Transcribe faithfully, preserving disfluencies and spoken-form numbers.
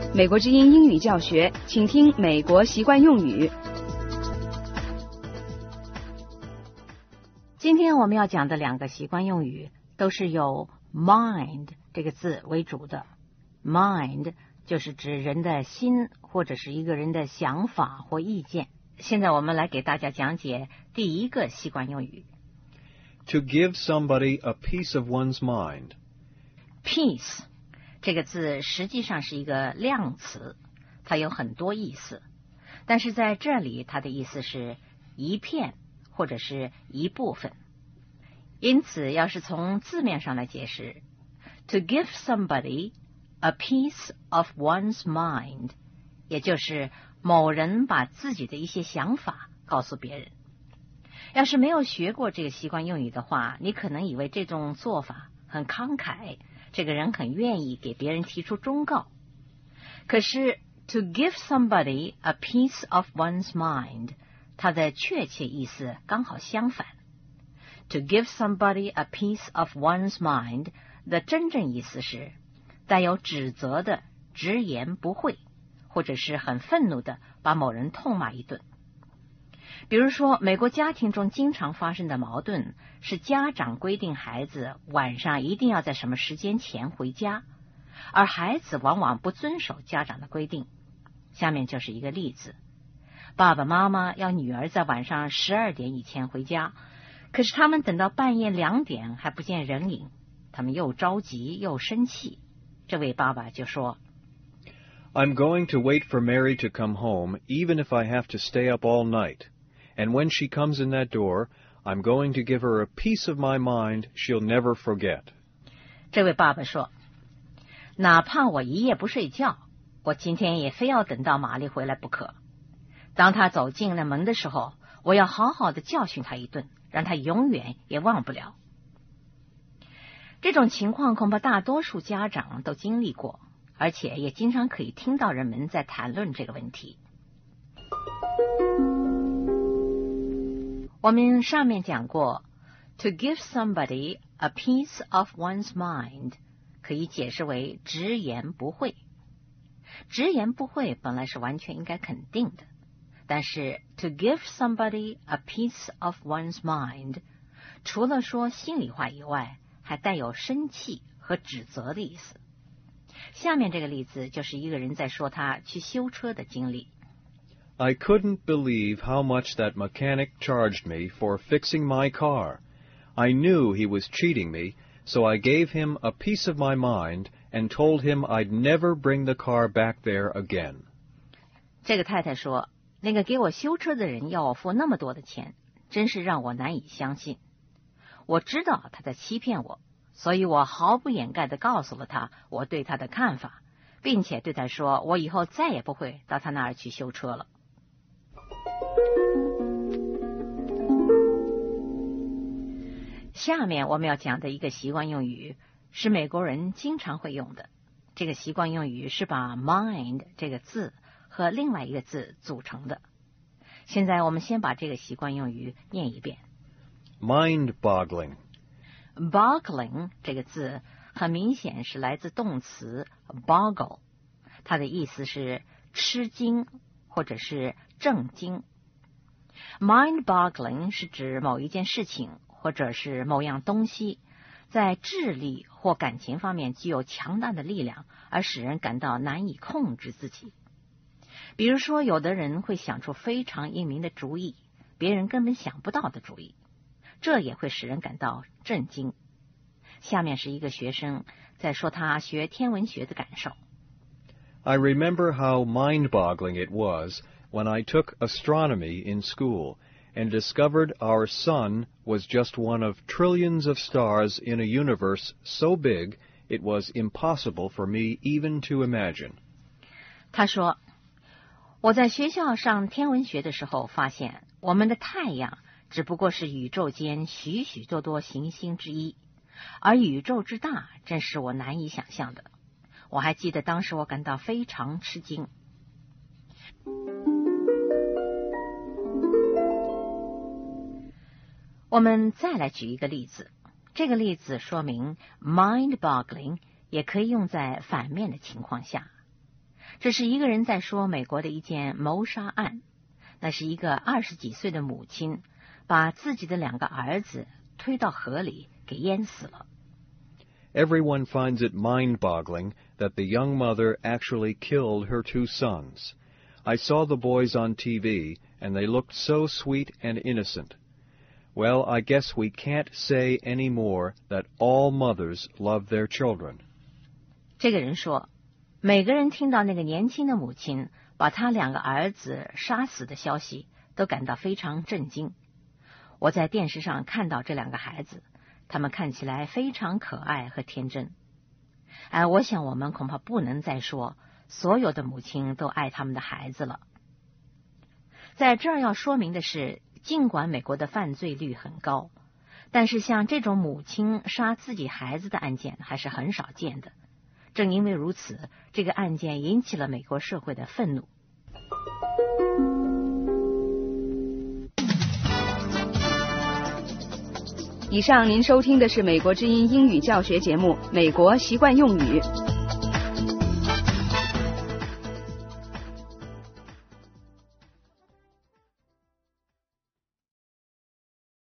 美国之音英语教学，请听美国习惯用语。 今天我们要讲的两个习惯用语都是有 mind 这个字为主的。mind 就是指人的心，或者是一个人的想法或意见。现在我们来给大家讲解第一个习惯用语。 To give somebody a piece of one's mind. Piece 这个字实际上是一个量词，它有很多意思，但是在这里它的意思是一片或者是一部分。因此要是从字面上来解释， To give somebody a piece of one's mind， 也就是某人把自己的一些想法告诉别人。要是没有学过这个习惯用语的话，你可能以为这种做法很慷慨，这个人很愿意给别人提出忠告。可是 to give somebody a piece of one's mind， 它的确切意思刚好相反。To give somebody a piece of one's mind 的真正意思是带有指责的直言不讳，或者是很愤怒的把某人痛骂一顿。比如说，美国家庭中经常发生的矛盾是家长规定孩子晚上一定要在什么时间前回家，而孩子往往不遵守家长的规定。下面就是一个例子：爸爸妈妈要女儿在晚上十二点以前回家，可是他们等到半夜两点还不见人影，他们又着急又生气。这位爸爸就说， I'm going to wait for Mary to come home, even if I have to stay up all night. And when she comes in that door, I'm going to give her a piece of my mind she'll never forget. 这位爸爸说，哪怕我一夜不睡觉，我今天也非要等到玛丽回来不可。当她走进了门的时候，我要好好的教训她一顿，让她永远也忘不了。这种情况恐怕大多数家长都经历过，而且也经常可以听到人们在谈论这个问题。我们上面讲过 To give somebody a piece of one's mind 可以解释为直言不讳。直言不讳本来是完全应该肯定的，但是 To give somebody a piece of one's mind 除了说心里话以外，还带有生气和指责的意思。下面这个例子就是一个人在说他去修车的经历。 I couldn't believe how much that mechanic charged me for fixing my car. I knew he was cheating me, so I gave him a piece of my mind and told him I'd never bring the car back there again. 这个太太说，那个给我修车的人要我付那么多的钱，真是让我难以相信。我知道他在欺骗我，所以我毫不掩盖地告诉了他我对他的看法，并且对他说，我以后再也不会到他那儿去修车了。下面我们要讲的一个习惯用语是美国人经常会用的。这个习惯用语是把 mind 这个字和另外一个字组成的。现在我们先把这个习惯用语念一遍。 Mind-boggling. Boggling 这个字很明显是来自动词 boggle， 它的意思是吃惊或者是震惊。Mind-boggling 是指某一件事情或者是某样东西在智力或感情方面具有强大的力量，而使人感到难以控制自己。比如说，有的人会想出非常英明的主意，别人根本想不到的主意，这也会使人感到震惊。下面是一个学生在说他学天文学的感受。 I remember how mind-boggling it was when I took astronomy in school and discovered our sun was just one of trillions of stars in a universe so big it was impossible for me even to imagine. 他说，我在学校上天文学的时候发现，我们的太阳只不过是宇宙间许许多多行星之一，而宇宙之大真是我难以想象的。我还记得当时我感到非常吃惊。我们再来举一个例子，这个例子说明 mind-boggling 也可以用在反面的情况下。 这是一个人在说美国的一件谋杀案，那是一个二十几岁的母亲把自己的两个儿子推到河里给淹死了。 Everyone finds it mind-boggling that the young mother actually killed her two sons. I saw the boys on T V, and they looked so sweet and innocent. Well, I guess we can't say any more that all mothers love their children. 这个人说，每个人听到那个年轻的母亲把他两个儿子杀死的消息，都感到非常震惊。我在电视上看到这两个孩子，他们看起来非常可爱和天真。哎，我想我们恐怕不能再说所有的母亲都爱他们的孩子了。在这儿要说明的是，尽管美国的犯罪率很高，但是像这种母亲杀自己孩子的案件还是很少见的。正因为如此，这个案件引起了美国社会的愤怒。 以上您收听的是美国之音英语教学节目《美国习惯用语》。